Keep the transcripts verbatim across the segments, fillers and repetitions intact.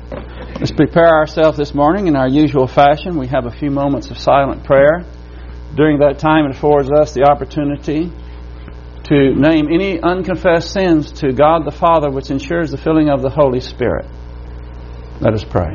Let's prepare ourselves this morning in our usual fashion. We have a few moments of silent prayer. During that time, it affords us the opportunity to name any unconfessed sins to God the Father, which ensures the filling of the Holy Spirit. Let us pray.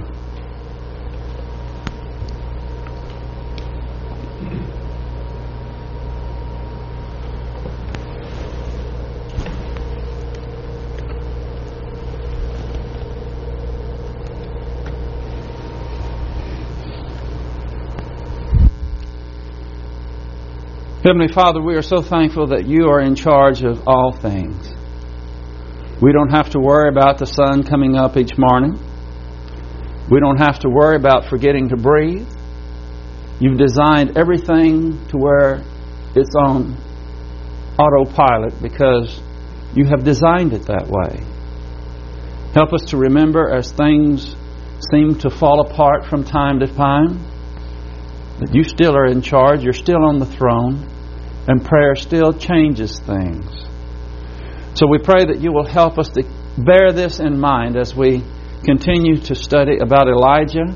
Heavenly Father, we are so thankful that You are in charge of all things. We don't have to worry about the sun coming up each morning. We don't have to worry about forgetting to breathe. You've designed everything to where it's on autopilot because You have designed it that way. Help us to remember as things seem to fall apart from time to time that You still are in charge, You're still on the throne, and prayer still changes things. So we pray that You will help us to bear this in mind as we continue to study about Elijah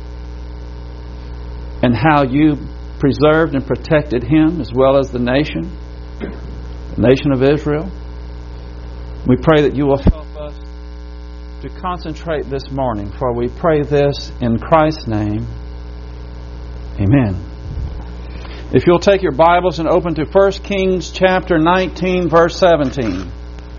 and how You preserved and protected him as well as the nation, the nation of Israel. We pray that You will help us to concentrate this morning, for we pray this in Christ's name. Amen. If you'll take your Bibles and open to First Kings chapter nineteen, verse seventeen.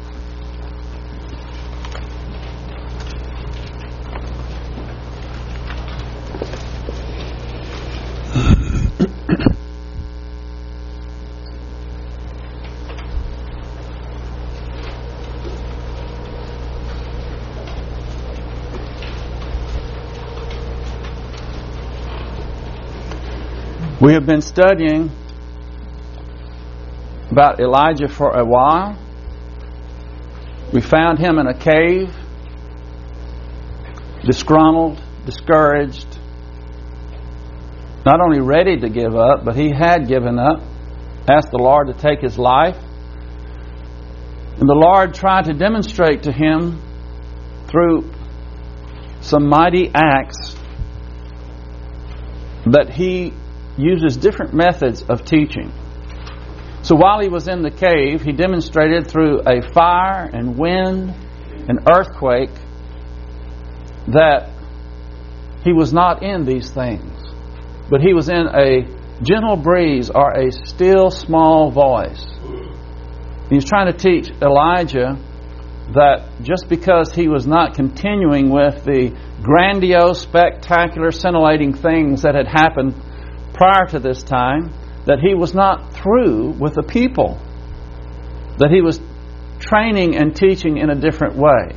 We have been studying about Elijah for a while. We found him in a cave, disgruntled, discouraged, not only ready to give up, but he had given up, asked the Lord to take his life. And the Lord tried to demonstrate to him through some mighty acts that He uses different methods of teaching. So while he was in the cave, he demonstrated through a fire and wind and earthquake that he was not in these things, but he was in a gentle breeze or a still small voice. He was trying to teach Elijah that just because he was not continuing with the grandiose, spectacular, scintillating things that had happened prior to this time, that he was not through with the people, that he was training and teaching in a different way.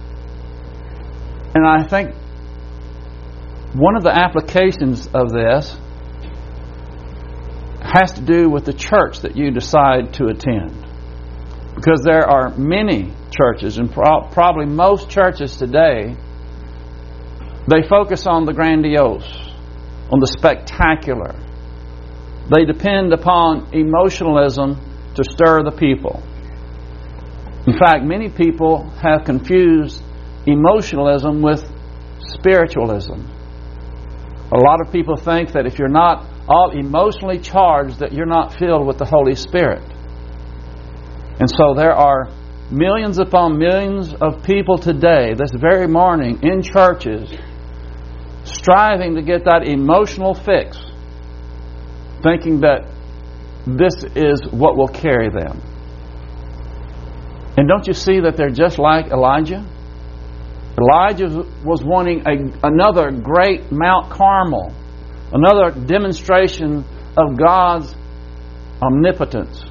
And I think one of the applications of this has to do with the church that you decide to attend. Because there are many churches, and pro- probably most churches today, they focus on the grandiose, on the spectacular. They depend upon emotionalism to stir the people. In fact, many people have confused emotionalism with spiritualism. A lot of people think that if you're not all emotionally charged, that you're not filled with the Holy Spirit. And so there are millions upon millions of people today, this very morning, in churches, striving to get that emotional fix, thinking that this is what will carry them. And don't you see that they're just like Elijah? Elijah was wanting a, another great Mount Carmel, another demonstration of God's omnipotence.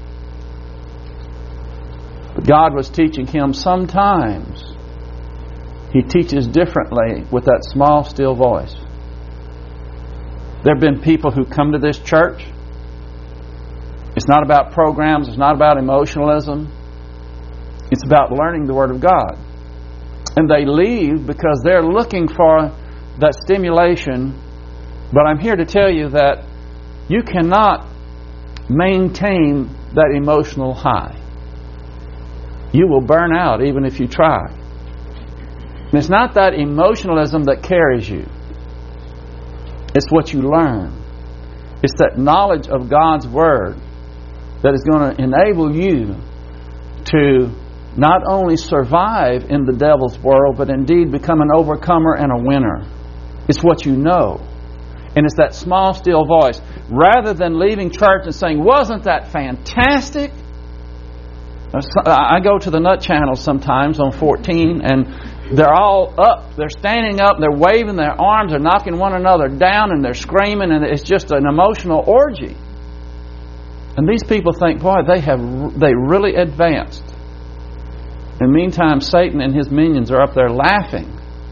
But God was teaching him sometimes He teaches differently with that small, still voice. There have been people who come to this church. It's not about programs. It's not about emotionalism. It's about learning the Word of God. And they leave because they're looking for that stimulation. But I'm here to tell you that you cannot maintain that emotional high. You will burn out even if you try. And it's not that emotionalism that carries you. It's what you learn. It's that knowledge of God's Word that is going to enable you to not only survive in the devil's world, but indeed become an overcomer and a winner. It's what you know. And it's that small, still voice. Rather than leaving church and saying, wasn't that fantastic? I go to the Nut Channel sometimes on fourteen, and they're all up. They're standing up. They're waving their arms. They're knocking one another down, and they're screaming, and it's just an emotional orgy. And these people think, boy, they have they really advanced. In the meantime, Satan and his minions are up there laughing.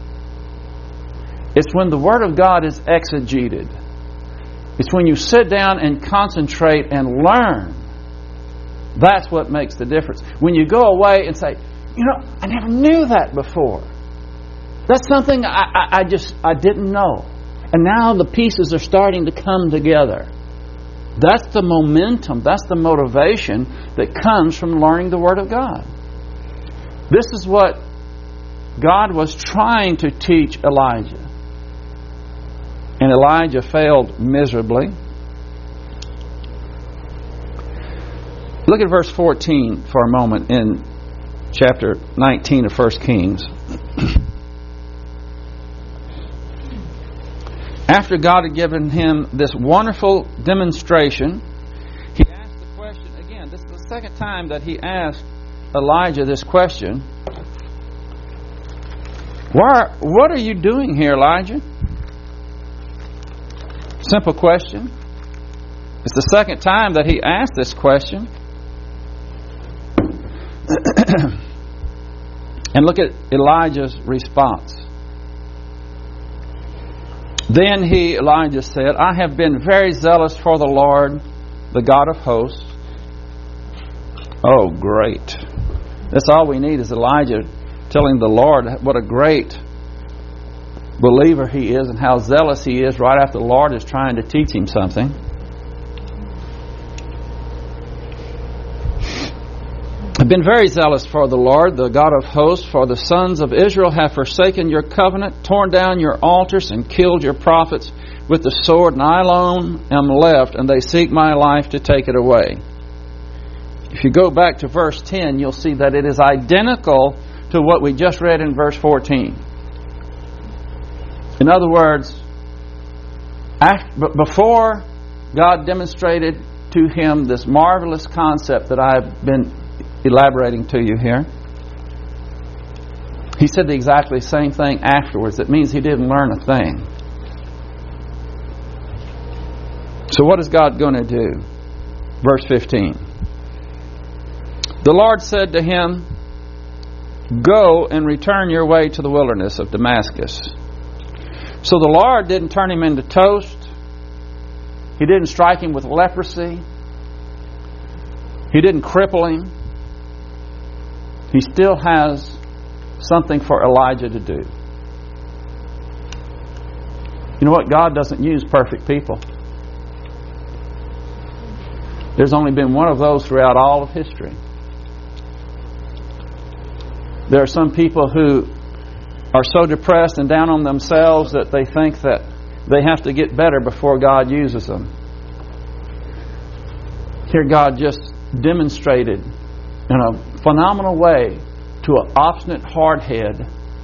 It's when the Word of God is exegeted. It's when you sit down and concentrate and learn. That's what makes the difference. When you go away and say, you know, I never knew that before. That's something I, I, I just I didn't know. And now the pieces are starting to come together. That's the momentum, that's the motivation that comes from learning the Word of God. This is what God was trying to teach Elijah. And Elijah failed miserably. Look at verse fourteen for a moment in chapter nineteen of First Kings. After God had given him this wonderful demonstration, he asked the question again. This is the second time that he asked Elijah this question. Why, what are you doing here, Elijah? Simple question. It's the second time that he asked this question. And look at Elijah's response. Then he, Elijah said, I have been very zealous for the Lord, the God of hosts. Oh, great. That's all we need is Elijah telling the Lord what a great believer he is and how zealous he is right after the Lord is trying to teach him something. I've been very zealous for the Lord, the God of hosts, for the sons of Israel have forsaken your covenant, torn down your altars, and killed your prophets with the sword, and I alone am left, and they seek my life to take it away. If you go back to verse ten, you'll see that it is identical to what we just read in verse fourteen. In other words, after, before God demonstrated to him this marvelous concept that I've been elaborating to you here, he said the exactly same thing afterwards. That means he didn't learn a thing. So what is God going to do? Verse fifteen. The Lord said to him, go and return your way to the wilderness of Damascus. So the Lord didn't turn him into toast. He didn't strike him with leprosy. He didn't cripple him. He still has something for Elijah to do. You know what? God doesn't use perfect people. There's only been one of those throughout all of history. There are some people who are so depressed and down on themselves that they think that they have to get better before God uses them. Here God just demonstrated in a phenomenal way to an obstinate hardhead,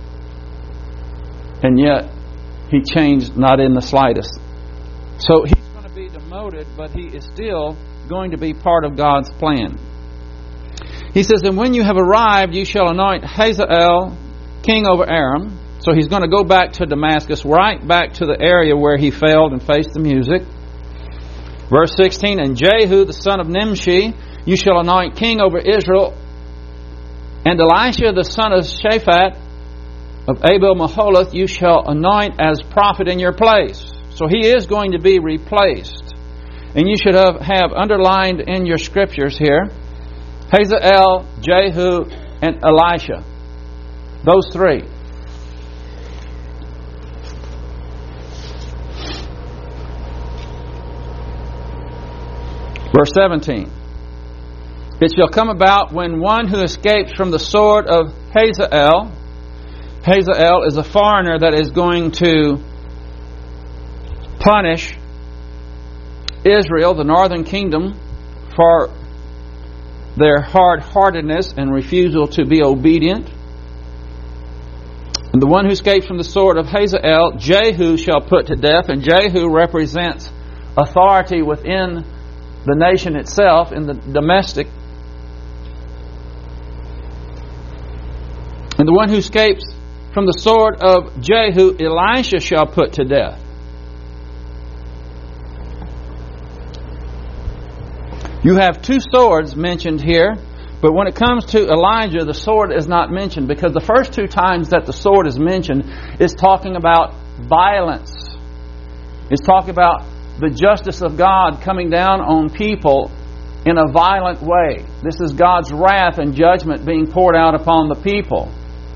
and yet he changed not in the slightest. So he's going to be demoted, but he is still going to be part of God's plan. He says, and when you have arrived, you shall anoint Hazael king over Aram. So he's going to go back to Damascus, right back to the area where he failed and faced the music. Verse sixteen, and Jehu the son of Nimshi you shall anoint king over Israel, and Elisha the son of Shaphat of Abel-Maholath you shall anoint as prophet in your place. So he is going to be replaced. And you should have, have underlined in your scriptures here, Hazael, Jehu, and Elisha. Those three. Verse seventeen. It shall come about when one who escapes from the sword of Hazael Hazael is a foreigner that is going to punish Israel, the northern kingdom, for their hard-heartedness and refusal to be obedient. And the one who escapes from the sword of Hazael, Jehu shall put to death. And Jehu represents authority within the nation itself, in the domestic. And the one who escapes from the sword of Jehu, Elisha shall put to death. You have two swords mentioned here, but when it comes to Elijah, the sword is not mentioned, because the first two times that the sword is mentioned is talking about violence. It's talking about the justice of God coming down on people in a violent way. This is God's wrath and judgment being poured out upon the people.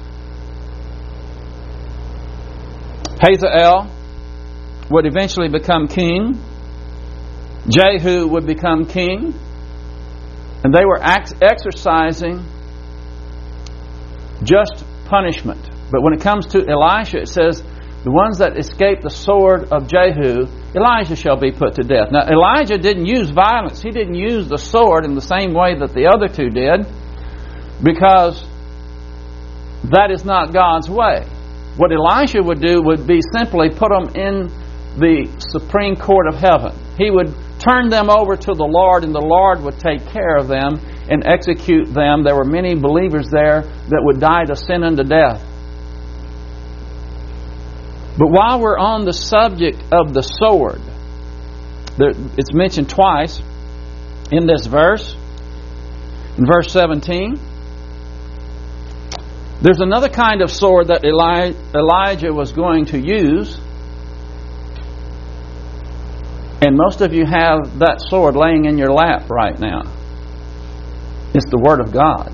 Hazael would eventually become king. Jehu would become king. And they were ex- exercising just punishment. But when it comes to Elisha, it says, the ones that escape the sword of Jehu, Elijah shall be put to death. Now, Elijah didn't use violence. He didn't use the sword in the same way that the other two did, because that is not God's way. What Elisha would do would be simply put them in the supreme court of heaven. He would turn them over to the Lord, and the Lord would take care of them and execute them. There were many believers there that would die to sin unto death. But while we're on the subject of the sword, there, it's mentioned twice in this verse. In verse seventeen, there's another kind of sword that Eli- Elijah was going to use. And most of you have that sword laying in your lap right now. It's the Word of God.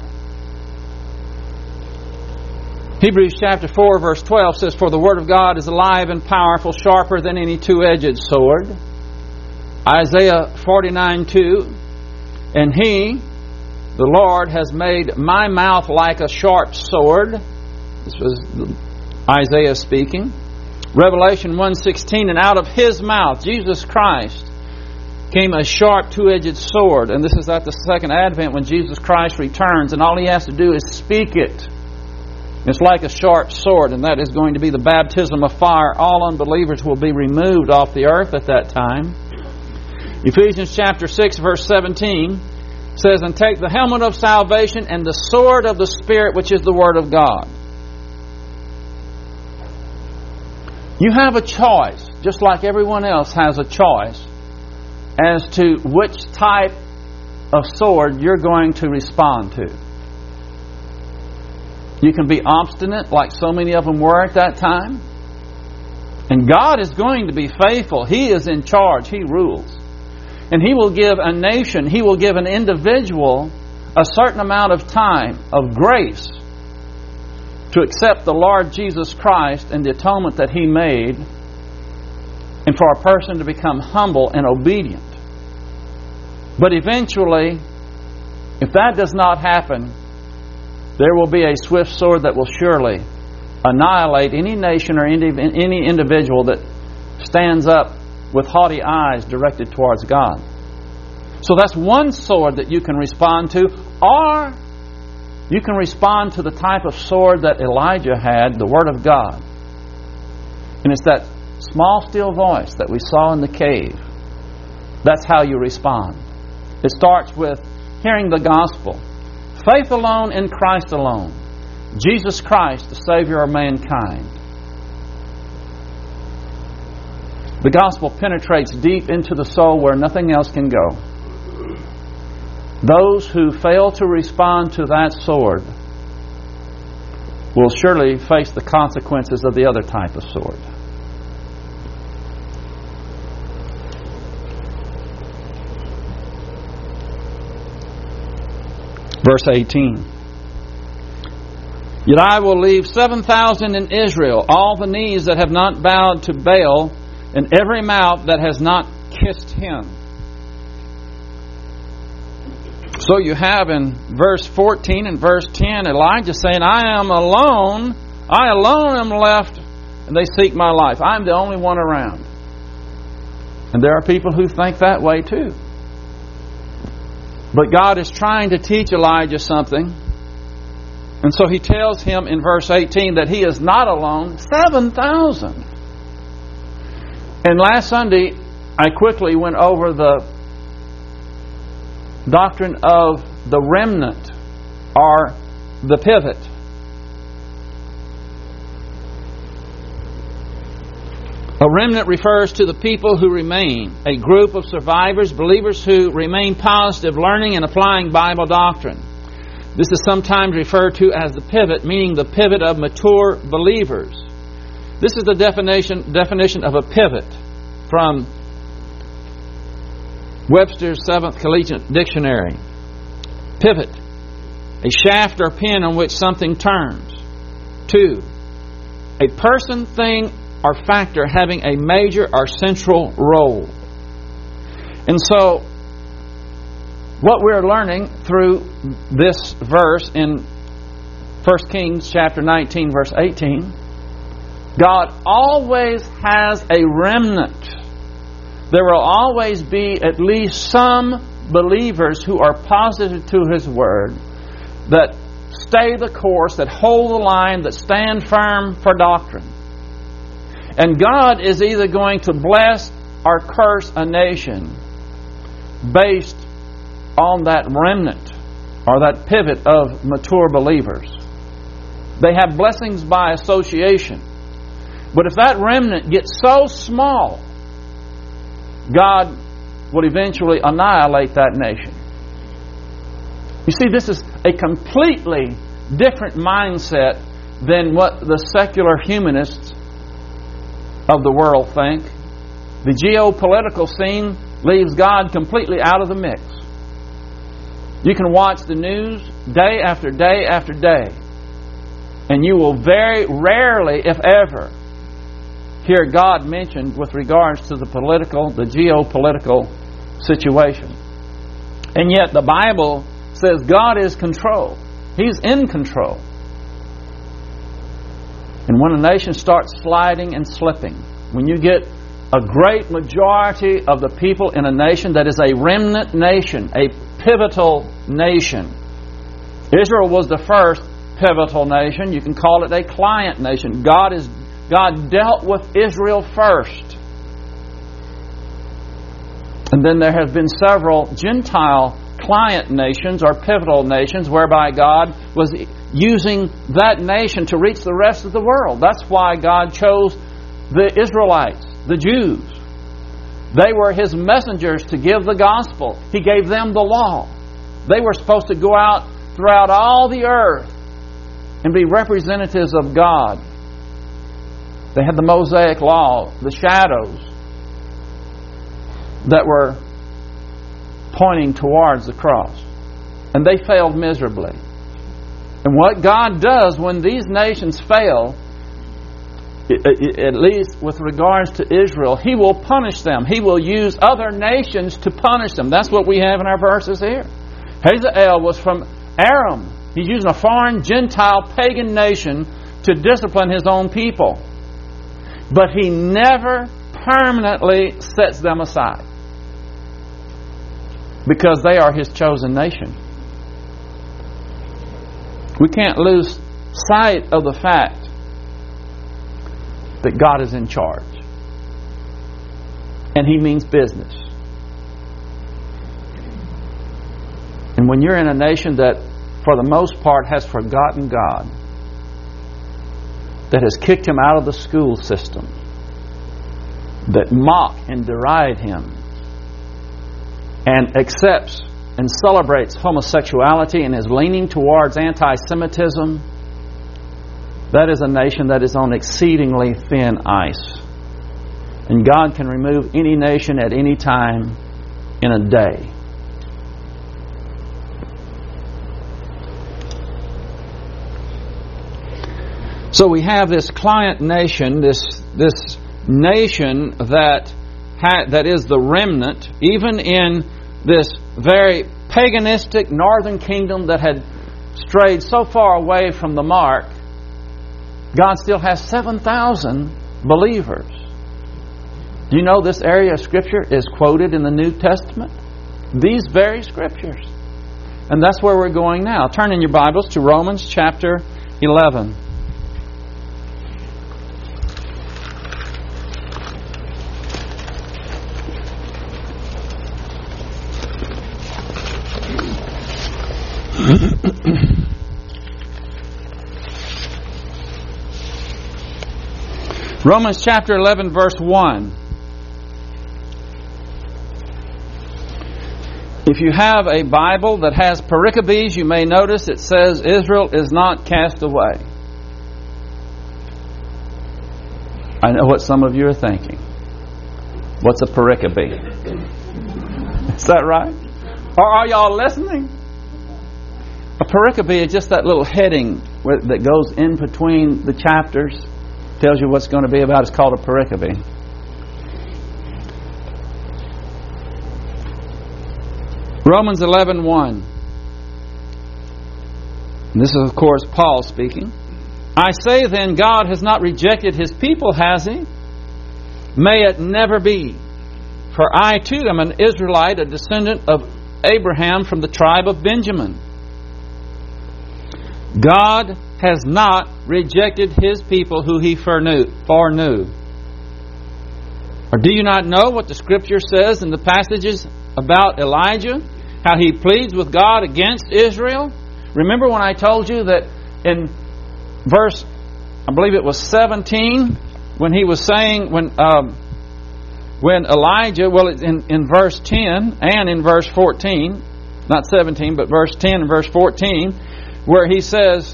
Hebrews chapter four verse twelve says, "For the Word of God is alive and powerful, sharper than any two-edged sword." Isaiah forty-nine two, "And He, the Lord, has made my mouth like a sharp sword." This was Isaiah speaking. Revelation one sixteen, "And out of His mouth," Jesus Christ, "came a sharp two-edged sword." And this is at the second advent when Jesus Christ returns, and all He has to do is speak it. It's like a sharp sword, and that is going to be the baptism of fire. All unbelievers will be removed off the earth at that time. Ephesians chapter six verse seventeen says, "And take the helmet of salvation and the sword of the Spirit, which is the Word of God." You have a choice, just like everyone else has a choice, as to which type of sword you're going to respond to. You can be obstinate, like so many of them were at that time. And God is going to be faithful. He is in charge. He rules. And He will give a nation, He will give an individual a certain amount of time, of grace, to accept the Lord Jesus Christ and the atonement that He made, and for a person to become humble and obedient. But eventually, if that does not happen, there will be a swift sword that will surely annihilate any nation or any individual that stands up with haughty eyes directed towards God. So that's one sword that you can respond to, or you can respond to the type of sword that Elijah had, the Word of God. And it's that small, still voice that we saw in the cave. That's how you respond. It starts with hearing the gospel. Faith alone in Christ alone. Jesus Christ, the Savior of mankind. The gospel penetrates deep into the soul where nothing else can go. Those who fail to respond to that sword will surely face the consequences of the other type of sword. Verse eighteen. "Yet I will leave seven thousand in Israel, all the knees that have not bowed to Baal, and every mouth that has not kissed him." So you have in verse fourteen and verse ten, Elijah saying, "I am alone I alone am left, and they seek my life. I'm the only one around. And there are people who think that way too. But God is trying to teach Elijah something. And so He tells him in verse eighteen that he is not alone. seven thousand. And last Sunday, I quickly went over the doctrine of the remnant, or the pivot. A remnant refers to the people who remain, a group of survivors, believers who remain positive, learning and applying Bible doctrine. This is sometimes referred to as the pivot, meaning the pivot of mature believers. This is the definition, definition of a pivot from Webster's Seventh Collegiate Dictionary. Pivot, a shaft or pin on which something turns. Two, a person, thing, or factor having a major or central role. And so, what we're learning through this verse in First Kings chapter nineteen, verse eighteen, God always has a remnant. There will always be at least some believers who are positive to His Word, that stay the course, that hold the line, that stand firm for doctrine. And God is either going to bless or curse a nation based on that remnant or that pivot of mature believers. They have blessings by association. But if that remnant gets so small, God will eventually annihilate that nation. You see, this is a completely different mindset than what the secular humanists of the world think. The geopolitical scene leaves God completely out of the mix. You can watch the news day after day after day, and you will very rarely, if ever, hear God mentioned with regards to the political, the geopolitical situation. And yet the Bible says God is control. He's in control. And when a nation starts sliding and slipping, when you get a great majority of the people in a nation that is a remnant nation, a pivotal nation. Israel was the first pivotal nation. You can call it a client nation. God is God dealt with Israel first. And then there have been several Gentile client nations or pivotal nations whereby God was using that nation to reach the rest of the world. That's why God chose the Israelites, the Jews. They were His messengers to give the gospel. He gave them the law. They were supposed to go out throughout all the earth and be representatives of God. They had the Mosaic law, the shadows that were pointing towards the cross. And they failed miserably. And what God does when these nations fail, at least with regards to Israel, He will punish them. He will use other nations to punish them. That's what we have in our verses here. Hazael was from Aram. He's using a foreign, Gentile, pagan nation to discipline his own people. But He never permanently sets them aside, because they are His chosen nation. We can't lose sight of the fact that God is in charge. And He means business. And when you're in a nation that, for the most part, has forgotten God, that has kicked Him out of the school system, that mock and deride Him, and accepts and celebrates homosexuality and is leaning towards anti-Semitism, that is a nation that is on exceedingly thin ice. And God can remove any nation at any time in a day. So we have this client nation, this this nation that ha- that is the remnant, even in this very paganistic northern kingdom that had strayed so far away from the mark. God still has seven thousand believers. Do you know this area of Scripture is quoted in the New Testament? These very Scriptures. And that's where we're going now. Turn in your Bibles to Romans chapter eleven. Romans chapter eleven, verse one. If you have a Bible that has pericopes, you may notice it says Israel is not cast away. I know what some of you are thinking. What's a pericope? Is that right? Or are y'all listening? A pericope is just that little heading that goes in between the chapters. Tells you what's going to be about. It's called a pericope. Romans eleven one. This is, of course, Paul speaking. I say then, God has not rejected His people, has He? May it never be. For I too am an Israelite, a descendant of Abraham from the tribe of Benjamin. God has not rejected His people who He foreknew. foreknew. Or do you not know what the Scripture says in the passages about Elijah? How he pleads with God against Israel? Remember when I told you that in verse, I believe it was seventeen, when he was saying, when um, when Elijah, well, in, in verse ten and in verse fourteen, not seventeen, but verse ten and verse fourteen, where he says,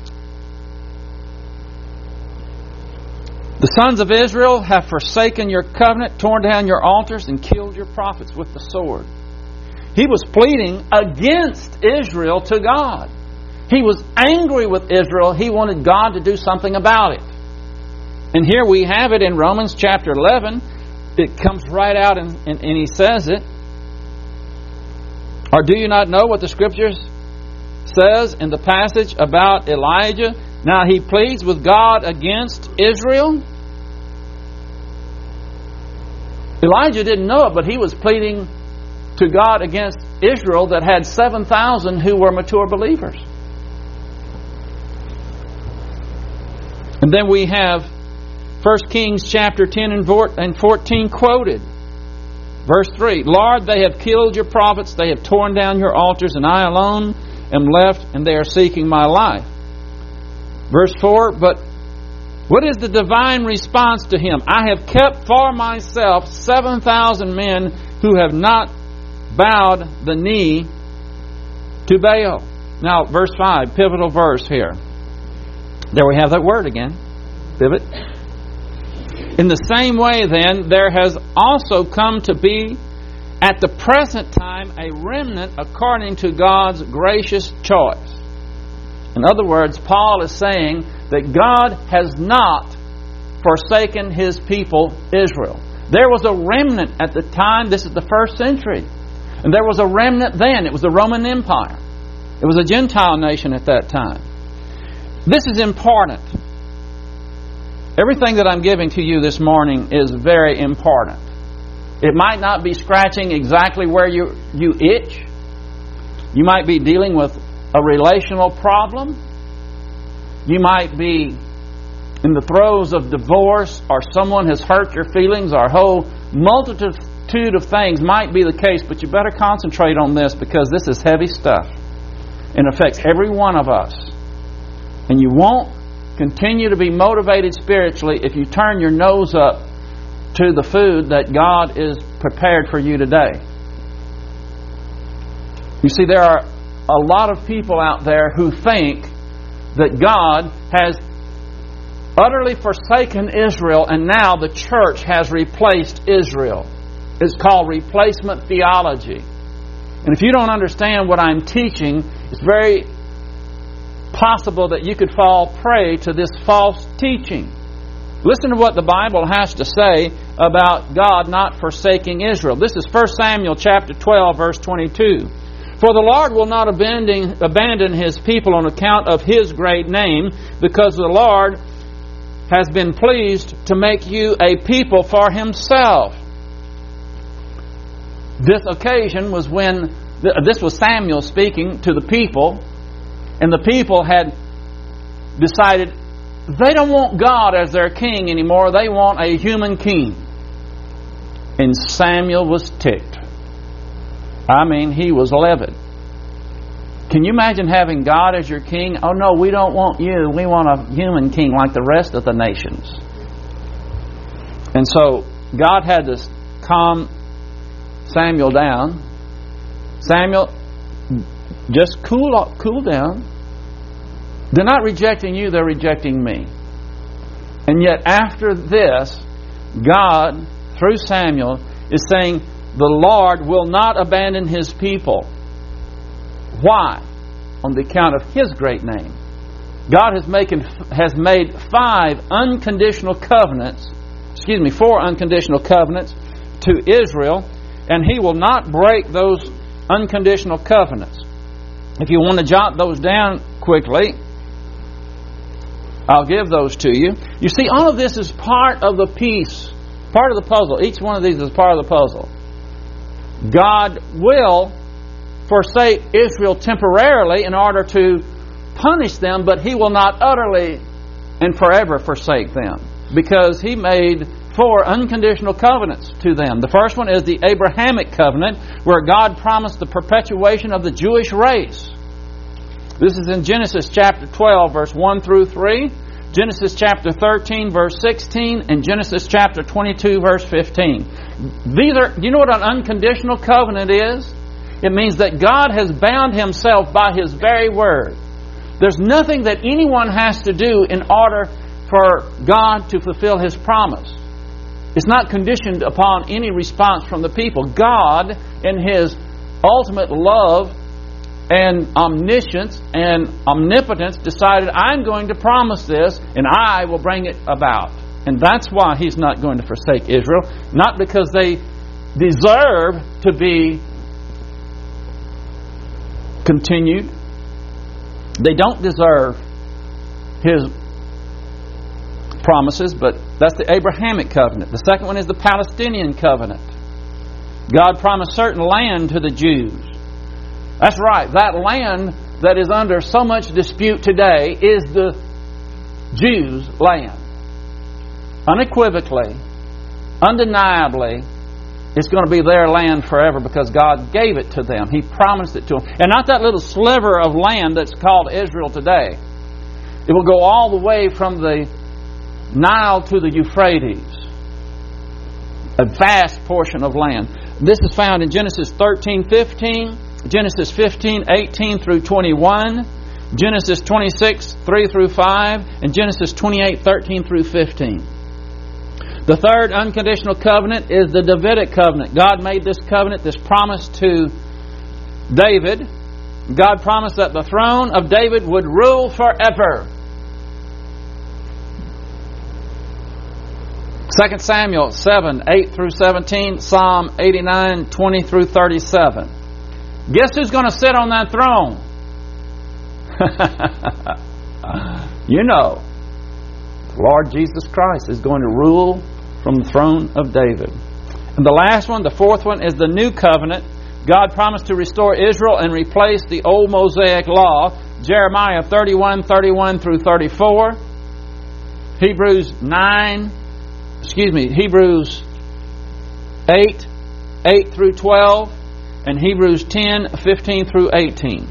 the sons of Israel have forsaken your covenant, torn down your altars, and killed your prophets with the sword. He was pleading against Israel to God. He was angry with Israel. He wanted God to do something about it. And here we have it in Romans chapter eleven. It comes right out and, and, and he says it. Or do you not know what the Scriptures says in the passage about Elijah? Now he pleads with God against Israel. Elijah didn't know it, but he was pleading to God against Israel that had seven thousand who were mature believers. And then we have First Kings chapter ten and fourteen quoted. Verse three, Lord, they have killed your prophets, they have torn down your altars, and I alone am left, and they are seeking my life. Verse four, but what is the divine response to him? I have kept for myself seven thousand men who have not bowed the knee to Baal. Now, verse five, pivotal verse here. There we have that word again. Pivot. In the same way, then, there has also come to be at the present time a remnant according to God's gracious choice. In other words, Paul is saying that God has not forsaken His people, Israel. There was a remnant at the time. This is the first century. And there was a remnant then. It was the Roman Empire. It was a Gentile nation at that time. This is important. Everything that I'm giving to you this morning is very important. It might not be scratching exactly where you, you itch. You might be dealing with a relational problem. You might be in the throes of divorce, or someone has hurt your feelings, or a whole multitude of things might be the case, but you better concentrate on this, because this is heavy stuff. It affects every one of us. And you won't continue to be motivated spiritually if you turn your nose up to the food that God is prepared for you today. You see, there are a lot of people out there who think that God has utterly forsaken Israel, and now the church has replaced Israel. It's called replacement theology. And if you don't understand what I'm teaching, it's very possible that you could fall prey to this false teaching. Listen to what the Bible has to say about God not forsaking Israel. This is First Samuel chapter twelve, verse twenty-two. For the Lord will not abandon, abandon His people on account of His great name, because the Lord has been pleased to make you a people for Himself. This occasion was when, this was Samuel speaking to the people, and the people had decided they don't want God as their king anymore. They want a human king. And Samuel was ticked. I mean, he was livid. Can you imagine having God as your king? Oh no, we don't want you. We want a human king like the rest of the nations. And so God had to calm Samuel down. Samuel, just cool off, cool down. They're not rejecting you, they're rejecting me. And yet after this, God, through Samuel, is saying the Lord will not abandon His people. Why? On the account of His great name. God has, making, has made five unconditional covenants, excuse me, four unconditional covenants to Israel, and He will not break those unconditional covenants. If you want to jot those down quickly, I'll give those to you. You see, all of this is part of the piece, part of the puzzle. Each one of these is part of the puzzle. God will forsake Israel temporarily in order to punish them, but He will not utterly and forever forsake them, because He made four unconditional covenants to them. The first one is the Abrahamic covenant, where God promised the perpetuation of the Jewish race. This is in Genesis chapter twelve, verse one through three, Genesis chapter thirteen, verse sixteen, and Genesis chapter twenty-two, verse fifteen. These are, do you know what an unconditional covenant is? It means that God has bound Himself by His very word. There's nothing that anyone has to do in order for God to fulfill His promise. It's not conditioned upon any response from the people. God, in His ultimate love and omniscience and omnipotence, decided, I'm going to promise this and I will bring it about. And that's why He's not going to forsake Israel. Not because they deserve to be continued. They don't deserve His promises, but that's the Abrahamic covenant. The second one is the Palestinian covenant. God promised certain land to the Jews. That's right, that land that is under so much dispute today is the Jews' land. Unequivocally, undeniably, it's going to be their land forever because God gave it to them. He promised it to them. And not that little sliver of land that's called Israel today. It will go all the way from the Nile to the Euphrates. A vast portion of land. This is found in Genesis thirteen fifteen, Genesis fifteen eighteen through twenty-one, Genesis twenty-six three through five, and Genesis twenty-eight thirteen through fifteen. The third unconditional covenant is the Davidic covenant. God made this covenant, this promise to David. God promised that the throne of David would rule forever. Second Samuel seven eight through seventeen, Psalm eighty-nine twenty through thirty-seven. Guess who's going to sit on that throne? You know, the Lord Jesus Christ is going to rule from the throne of David. And the last one, the fourth one, is the new covenant. God promised to restore Israel and replace the old Mosaic law. Jeremiah thirty-one thirty-one through thirty-four. Hebrews nine, excuse me, Hebrews eight eight through twelve, and Hebrews ten fifteen through eighteen.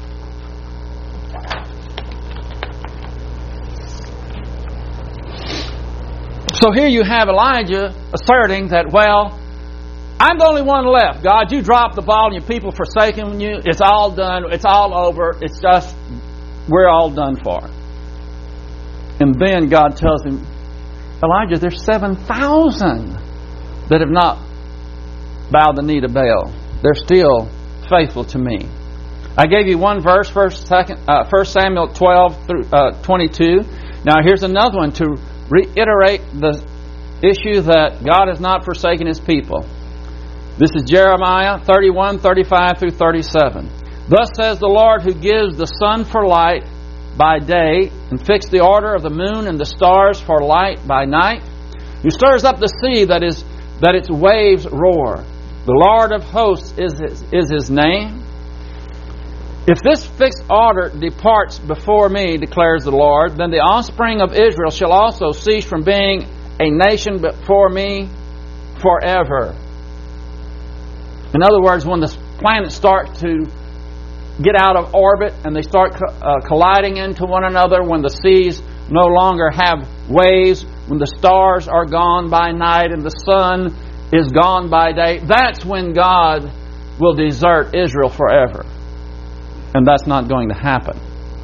So here you have Elijah asserting that, well, I'm the only one left. God, you dropped the ball and your people forsaken you. It's all done. It's all over. It's just, we're all done for. And then God tells him, Elijah, there's seven thousand that have not bowed the knee to Baal. They're still faithful to me. I gave you one verse, First Samuel twelve through twenty-two. Now here's another one to reiterate the issue that God has not forsaken His people. This is Jeremiah thirty-one thirty-five through thirty-seven. Thus says the Lord, who gives the sun for light by day, and fixed the order of the moon and the stars for light by night, who stirs up the sea that is that its waves roar. The Lord of hosts is his, is his name. If this fixed order departs before me, declares the Lord, then the offspring of Israel shall also cease from being a nation before me forever. In other words, when the planets start to get out of orbit and they start uh, colliding into one another, when the seas no longer have waves, when the stars are gone by night and the sun is gone by day, that's when God will desert Israel forever. And that's not going to happen.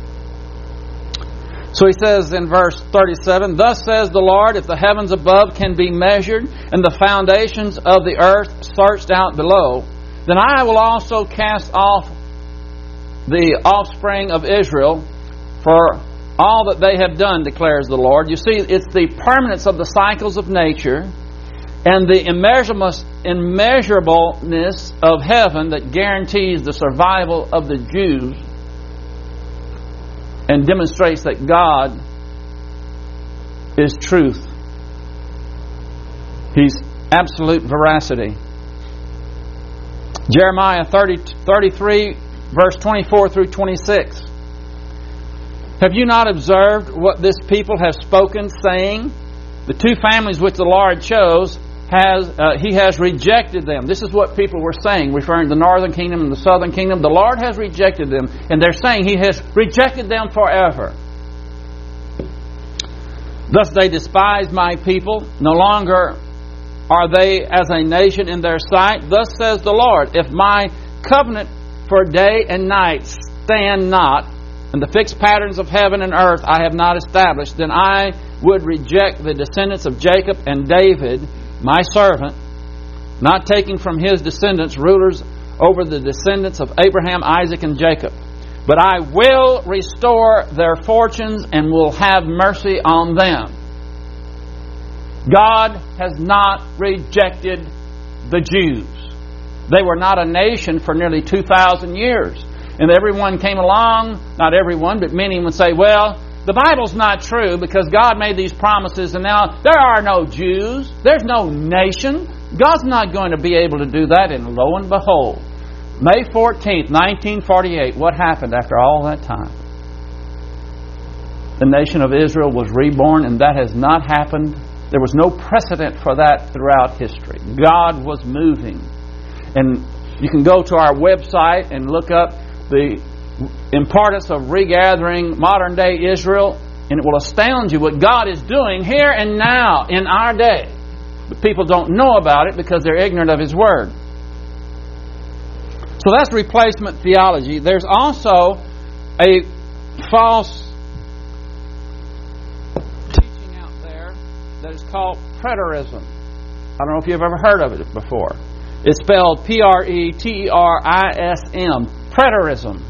So he says in verse thirty-seven, "Thus says the Lord, if the heavens above can be measured, and the foundations of the earth searched out below, then I will also cast off the offspring of Israel for all that they have done, declares the Lord." You see, it's the permanence of the cycles of nature and the immeasurableness of heaven that guarantees the survival of the Jews and demonstrates that God is truth. He's absolute veracity. Jeremiah thirty, thirty-three, verse twenty-four through twenty-six. "Have you not observed what this people have spoken, saying, the two families which the Lord chose, has uh, He has rejected them." This is what people were saying, referring to the northern kingdom and the southern kingdom. The Lord has rejected them, and they're saying He has rejected them forever. "Thus they despise my people. No longer are they as a nation in their sight. Thus says the Lord, if my covenant for day and night stand not, and the fixed patterns of heaven and earth I have not established, then I would reject the descendants of Jacob and David, my servant, not taking from his descendants rulers over the descendants of Abraham, Isaac, and Jacob. But I will restore their fortunes and will have mercy on them." God has not rejected the Jews. They were not a nation for nearly two thousand years. And everyone came along, not everyone, but many would say, well, the Bible's not true because God made these promises and now there are no Jews. There's no nation. God's not going to be able to do that. And lo and behold, May fourteenth, nineteen forty-eight, what happened after all that time? The nation of Israel was reborn, and that has not happened. There was no precedent for that throughout history. God was moving. And you can go to our website and look up the importance of regathering modern day Israel, and it will astound you what God is doing here and now in our day. But people don't know about it because they're ignorant of His Word. So that's replacement theology. There's also a false teaching out there that is called preterism. I don't know if you've ever heard of it before. It's spelled P R E T E R I S M. Preterism.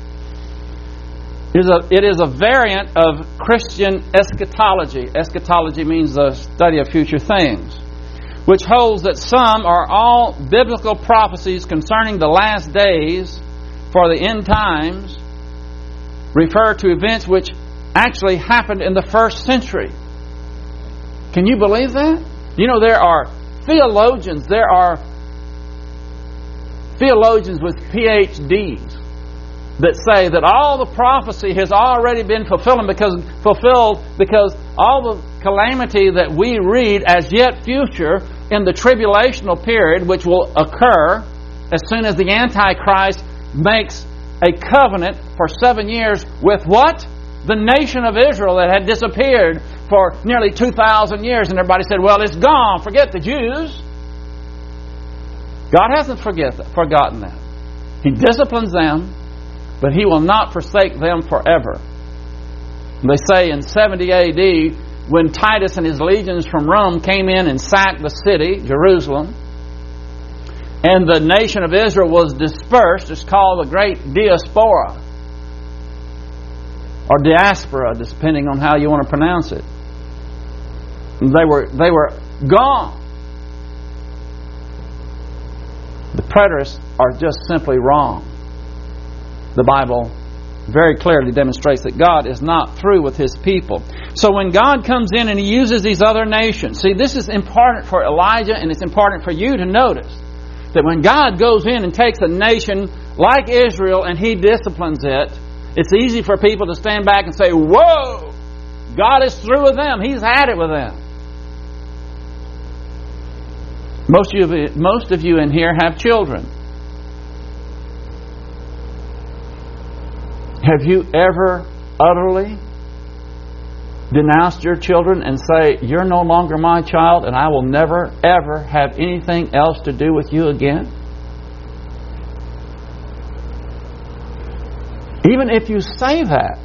It is, a, it is a variant of Christian eschatology. Eschatology means the study of future things, which holds that some or all biblical prophecies concerning the last days for the end times refer to events which actually happened in the first century. Can you believe that? You know, there are theologians, there are theologians with P H Ds that say that all the prophecy has already been fulfilled because fulfilled because all the calamity that we read as yet future in the tribulational period, which will occur as soon as the Antichrist makes a covenant for seven years with what? The nation of Israel that had disappeared for nearly two thousand years. And everybody said, well, it's gone. Forget the Jews. God hasn't forget, forgotten them. He disciplines them, but He will not forsake them forever. They say in seventy A D, when Titus and his legions from Rome came in and sacked the city, Jerusalem, and the nation of Israel was dispersed, it's called the Great Diaspora, or diaspora, depending on how you want to pronounce it. They were, they were gone. The preterists are just simply wrong. The Bible very clearly demonstrates that God is not through with His people. So when God comes in and He uses these other nations, see, this is important for Elijah, and it's important for you to notice that when God goes in and takes a nation like Israel and He disciplines it, it's easy for people to stand back and say, whoa, God is through with them. He's had it with them. Most of you, most of you in here have children. Have you ever utterly denounced your children and say, you're no longer my child and I will never, ever have anything else to do with you again? Even if you say that.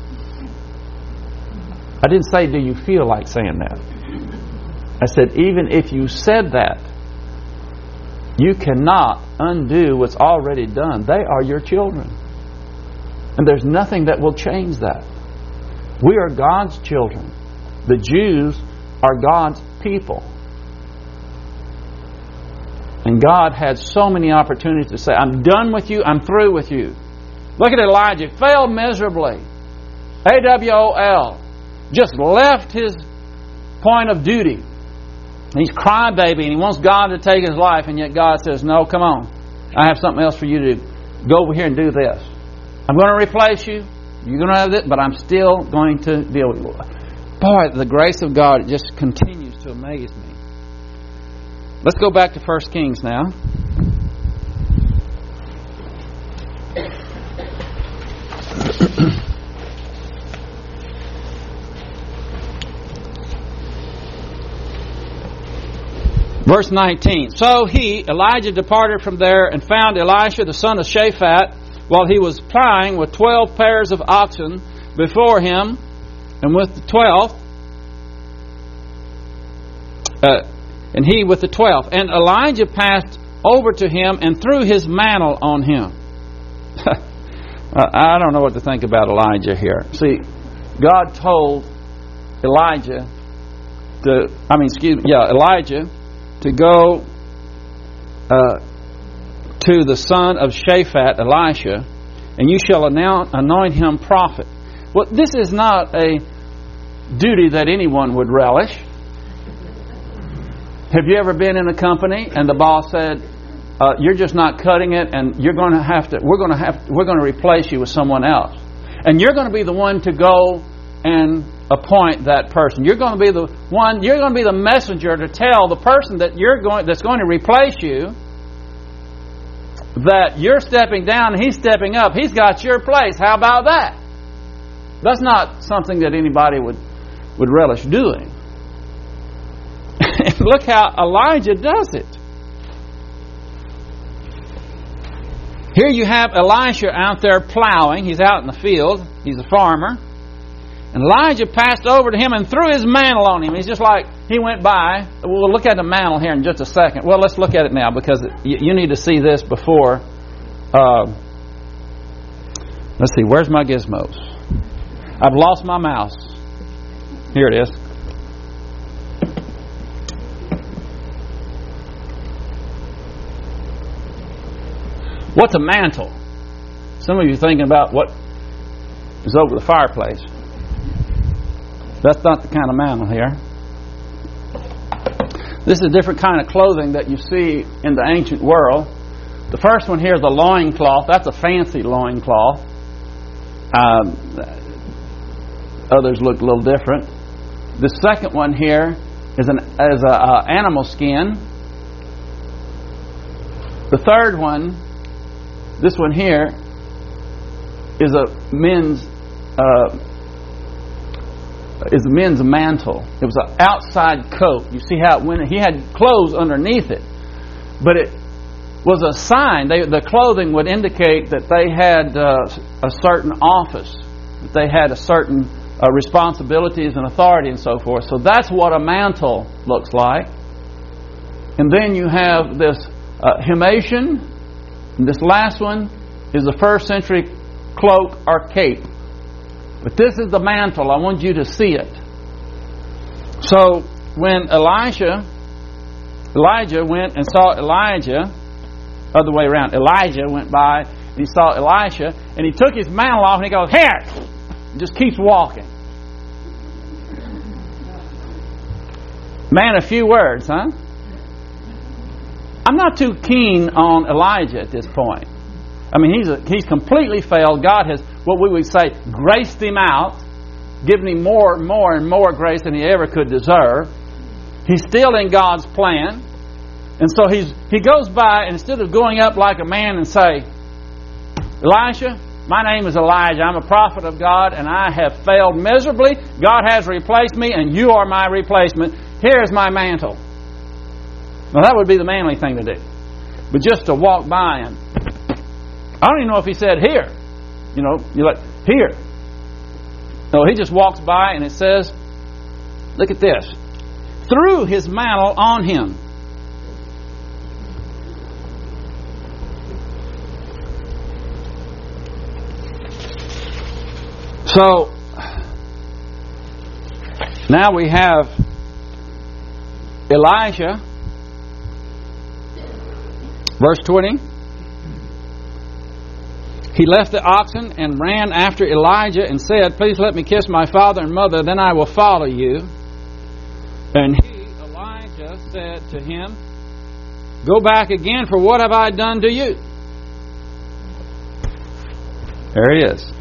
I didn't say, do you feel like saying that? I said, even if you said that, you cannot undo what's already done. They are your children. And there's nothing that will change that. We are God's children. The Jews are God's people. And God had so many opportunities to say, I'm done with you, I'm through with you. Look at Elijah. Failed miserably. A W O L. Just left his point of duty. He's crybaby and he wants God to take his life, and yet God says, no, come on. I have something else for you to do. Go over here and do this. I'm going to replace you. You're going to have this, but I'm still going to deal with you. Boy, the grace of God just continues to amaze me. Let's go back to First Kings now. Verse nineteen. So he, Elijah, departed from there and found Elisha the son of Shaphat while he was plying with twelve pairs of oxen before him, and with the twelfth, uh, and he with the twelfth. And Elijah passed over to him and threw his mantle on him. I don't know what to think about Elijah here. See, God told Elijah to, I mean, excuse me, yeah, Elijah to go uh, to the son of Shaphat, Elisha, and you shall anoint him prophet. Well, this is not a duty that anyone would relish. Have you ever been in a company and the boss said, uh, "You're just not cutting it, and you're going to have to. We're going to have. We're going to replace you with someone else, and you're going to be the one to go and appoint that person. You're going to be the one. You're going to be the messenger to tell the person that you're going that's going to replace you that you're stepping down and he's stepping up. He's got your place. How about that? That's not something that anybody would would relish doing. Look how Elijah does it. Here you have Elisha out there plowing. He's out in the field. He's a farmer. And Elijah passed over to him and threw his mantle on him. He's just like, he went by. We'll look at the mantle here in just a second. Well, let's look at it now because you need to see this before. Uh, let's see, where's my gizmos? I've lost my mouse. Here it is. What's a mantle? Some of you are thinking about what is over the fireplace. That's not the kind of mantle here. This is a different kind of clothing that you see in the ancient world. The first one here is a loincloth. That's a fancy loincloth. Um, others look a little different. The second one here is an is a uh, animal skin. The third one, this one here, is a men's uh, is a men's mantle. It was an outside coat. You see how it went. He had clothes underneath it, but it was a sign. They, the clothing would indicate that they had uh, a certain office, that they had a certain uh, responsibilities and authority and so forth. So that's what a mantle looks like. And then you have this uh, himation. And this last one is the first century cloak or cape. But this is the mantle. I want you to see it. So when Elisha, Elijah went and saw Elijah, other way around, Elijah went by and he saw Elisha, and he took his mantle off, and he goes, "Here!" and just keeps walking. Man, a few words, huh? I'm not too keen on Elijah at this point. I mean, he's a, he's completely failed. God has, what we would say, graced him out, given him more and more and more grace than he ever could deserve. He's still in God's plan. And so he's he goes by, and instead of going up like a man and say, "Elisha, my name is Elijah. I'm a prophet of God, and I have failed miserably. God has replaced me, and you are my replacement. Here's my mantle." Now, that would be the manly thing to do. But just to walk by and, I don't even know if he said, "Here." You know, you're like, "Here." No, he just walks by, and it says, look at this, threw his mantle on him. So, now we have Elisha, verse twenty. He left the oxen and ran after Elijah and said, "Please let me kiss my father and mother, then I will follow you." And he, Elijah, said to him, "Go back again, for what have I done to you?" There he is.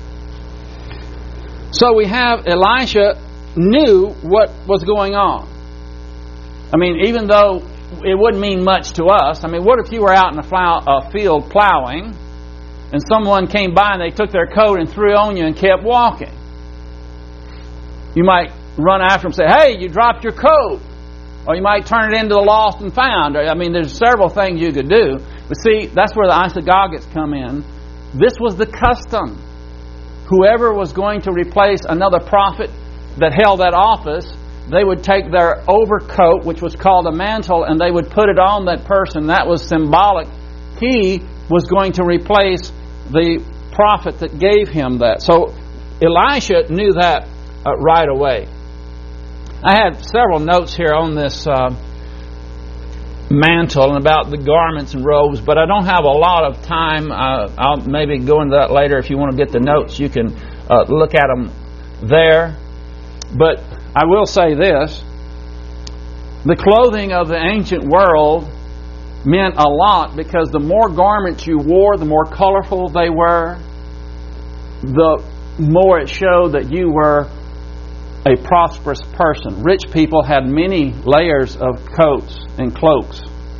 So we have Elisha knew what was going on. I mean, even though it wouldn't mean much to us. I mean, what if you were out in a, plow, a field plowing, and someone came by and they took their coat and threw it on you and kept walking? You might run after them and say, "Hey, you dropped your coat." Or you might turn it into the lost and found. I mean, there's several things you could do. But see, that's where the isagogites come in. This was the custom. Whoever was going to replace another prophet that held that office, they would take their overcoat, which was called a mantle, and they would put it on that person. That was symbolic. He was going to replace the prophet that gave him that. So Elisha knew that uh, right away. I had several notes here on this uh, mantle and about the garments and robes, but I don't have a lot of time. Uh, I'll maybe go into that later. If you want to get the notes, you can uh, look at them there. But I will say this. The clothing of the ancient world meant a lot, because the more garments you wore, the more colorful they were, the more it showed that you were a prosperous person. Rich people had many layers of coats and cloaks.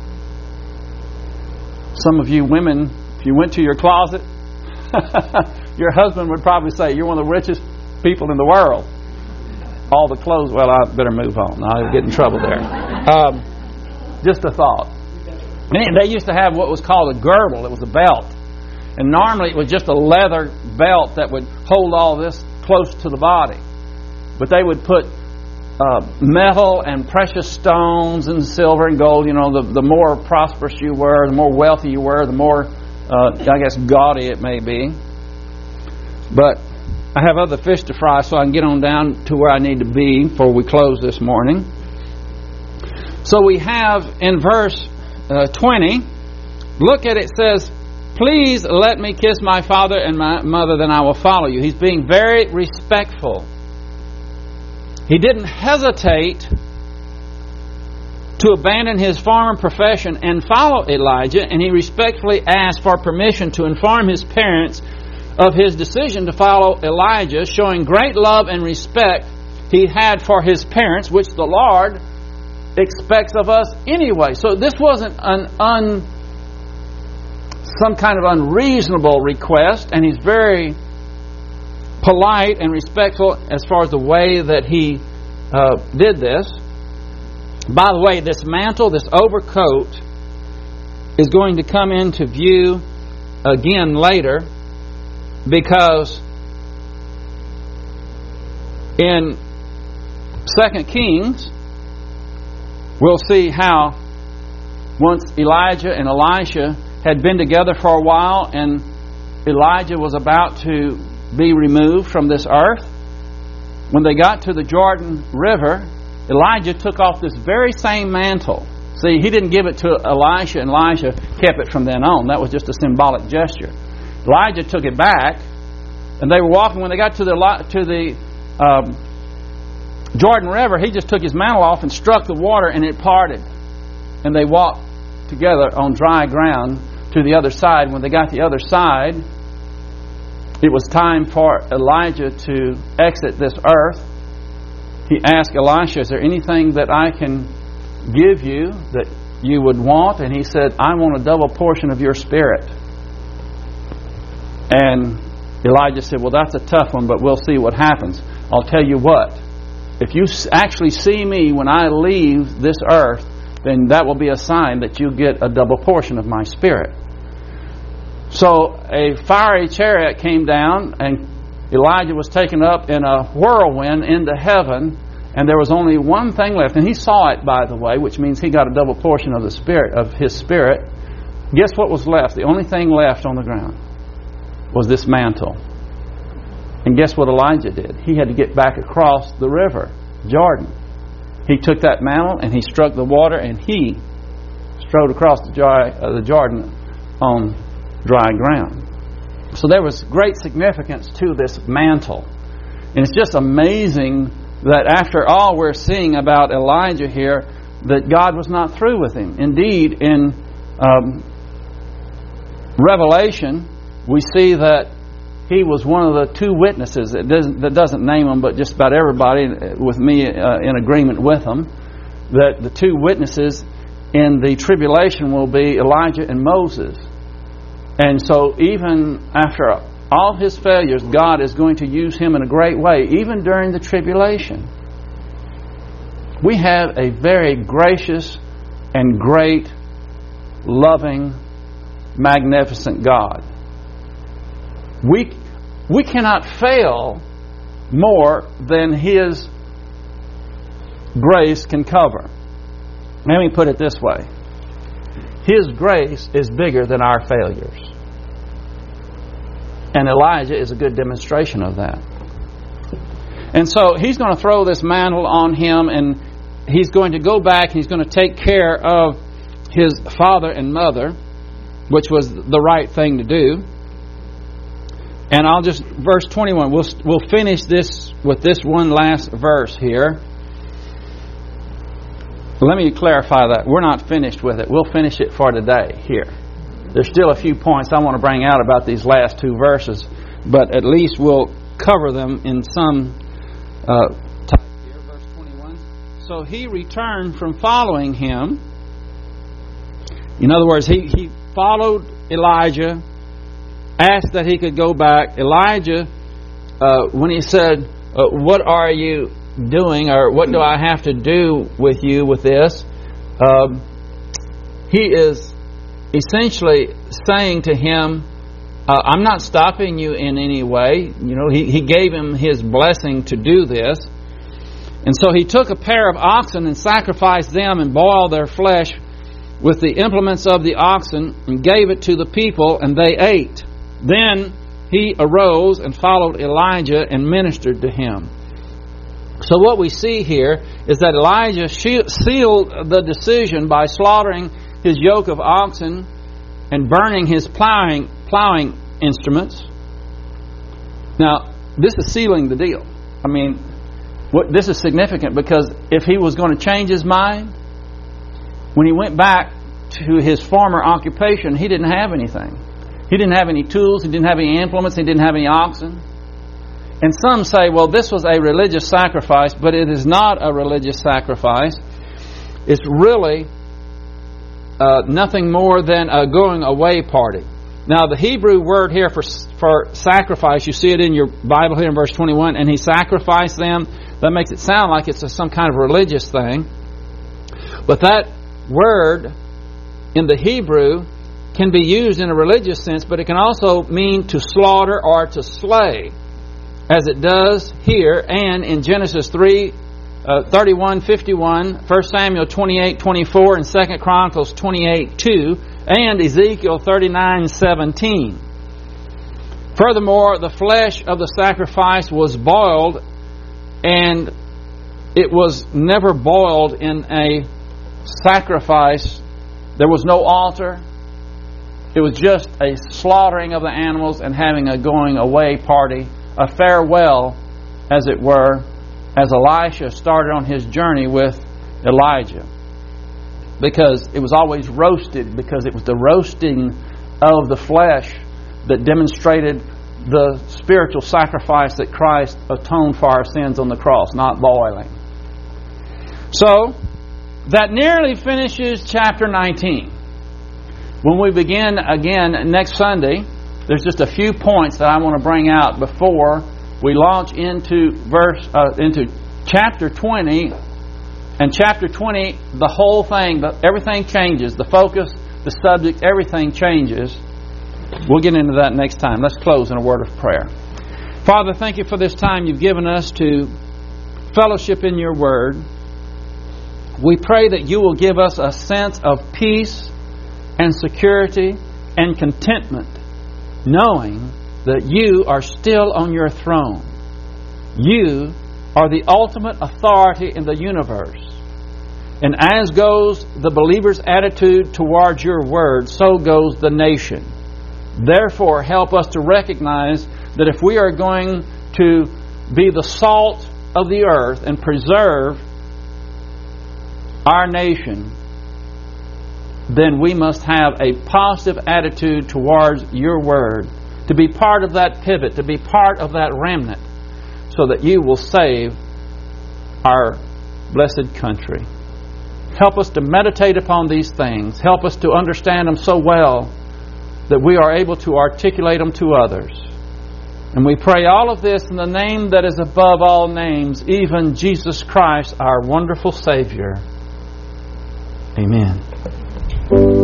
Some of you women, if you went to your closet, your husband would probably say, "You're one of the richest people in the world." All the clothes, well, I better move on. I'll get in trouble there. Um, just a thought. And they used to have what was called a girdle. It was a belt. And normally it was just a leather belt that would hold all this close to the body. But they would put uh, metal and precious stones and silver and gold. You know, the, the more prosperous you were, the more wealthy you were, the more, uh, I guess, gaudy it may be. But I have other fish to fry, so I can get on down to where I need to be before we close this morning. So we have in verse uh, twenty, look at it, it says, "Please let me kiss my father and my mother, then I will follow you." He's being very respectful. He didn't hesitate to abandon his farmer profession and follow Elijah, and he respectfully asked for permission to inform his parents of his decision to follow Elijah, showing great love and respect he had for his parents, which the Lord expects of us anyway. So this wasn't an un, some kind of unreasonable request, and he's very polite and respectful as far as the way that he uh, did this. By the way, this mantle, this overcoat, is going to come into view again later, because in Second Kings we'll see how once Elijah and Elisha had been together for a while, and Elijah was about to be removed from this earth. When they got to the Jordan River, Elijah took off this very same mantle. See, he didn't give it to Elisha, and Elisha kept it from then on. That was just a symbolic gesture. Elijah took it back, and they were walking. When they got to the to the um, Jordan River, he just took his mantle off and struck the water, and it parted. And they walked together on dry ground to the other side. When they got to the other side, it was time for Elijah to exit this earth. He asked Elisha, "Is there anything that I can give you that you would want?" And he said, "I want a double portion of your spirit." And Elijah said, "Well, that's a tough one, but we'll see what happens. I'll tell you what. If you actually see me when I leave this earth, then that will be a sign that you get a double portion of my spirit." So a fiery chariot came down, and Elijah was taken up in a whirlwind into heaven, and there was only one thing left. And he saw it, by the way, which means he got a double portion of the spirit of his spirit. Guess what was left? The only thing left on the ground was this mantle. And guess what Elijah did? He had to get back across the river, Jordan. He took that mantle and he struck the water, and he strode across the, dry, uh, the Jordan on dry ground. So there was great significance to this mantle. And it's just amazing that after all we're seeing about Elijah here, that God was not through with him. Indeed, in um, Revelation, we see that he was one of the two witnesses. It doesn't, that doesn't name them, but just about everybody with me uh, in agreement with them, that the two witnesses in the tribulation will be Elijah and Moses. And so even after all his failures, God is going to use him in a great way, even during the tribulation. We have a very gracious and great, loving, magnificent God. We we cannot fail more than His grace can cover. Let me put it this way. His grace is bigger than our failures. And Elijah is a good demonstration of that. And so he's going to throw this mantle on him, and he's going to go back and he's going to take care of his father and mother, which was the right thing to do. And I'll just, verse twenty-one, we'll, we'll finish this with this one last verse here. Let me clarify that. We're not finished with it. We'll finish it for today here. There's still a few points I want to bring out about these last two verses, but at least we'll cover them in some uh, type here. Verse twenty-one. So he returned from following him. In other words, he, he followed Elijah, asked that he could go back. Elijah, uh, when he said, uh, what are you doing, or what do I have to do with you with this? Um, he is essentially saying to him, uh, I'm not stopping you in any way. You know, he, he gave him his blessing to do this. And so he took a pair of oxen and sacrificed them and boiled their flesh with the implements of the oxen and gave it to the people, and they ate. Then he arose and followed Elijah and ministered to him. So what we see here is that Elijah sealed the decision by slaughtering his yoke of oxen and burning his plowing, plowing instruments. Now, this is sealing the deal. I mean, what, this is significant because if he was going to change his mind, when he went back to his former occupation, he didn't have anything. He didn't have any tools, he didn't have any implements, he didn't have any oxen. And some say, well, this was a religious sacrifice, but it is not a religious sacrifice. It's really uh, nothing more than a going away party. Now, the Hebrew word here for for sacrifice, you see it in your Bible here in verse twenty-one, and he sacrificed them. That makes it sound like it's a, some kind of religious thing. But that word in the Hebrew can be used in a religious sense, but it can also mean to slaughter or to slay, as it does here and in Genesis three, uh, thirty-one, fifty-one, First Samuel twenty-eight, twenty-four, and Second Chronicles twenty-eight, two, and Ezekiel thirty-nine, seventeen. Furthermore, the flesh of the sacrifice was boiled, and it was never boiled in a sacrifice. There was no altar. it was just a slaughtering of the animals and having a going away party, a farewell, as it were, as Elisha started on his journey with Elijah. Because it was always roasted, because it was the roasting of the flesh that demonstrated the spiritual sacrifice that Christ atoned for our sins on the cross, not boiling. So, that nearly finishes chapter nineteen. When we begin again next Sunday, there's just a few points that I want to bring out before we launch into verse uh, into chapter twenty. And chapter twenty, the whole thing, the, everything changes. The focus, the subject, everything changes. We'll get into that next time. Let's close in a word of prayer. Father, thank you for this time you've given us to fellowship in your word. We pray that you will give us a sense of peace and security and contentment, knowing that you are still on your throne. You are the ultimate authority in the universe. And as goes the believer's attitude towards your word, so goes the nation. Therefore, help us to recognize that if we are going to be the salt of the earth and preserve our nation, then we must have a positive attitude towards your word, to be part of that pivot, to be part of that remnant, so that you will save our blessed country. Help us to meditate upon these things. Help us to understand them so well that we are able to articulate them to others. And we pray all of this in the name that is above all names, even Jesus Christ, our wonderful Savior. Amen.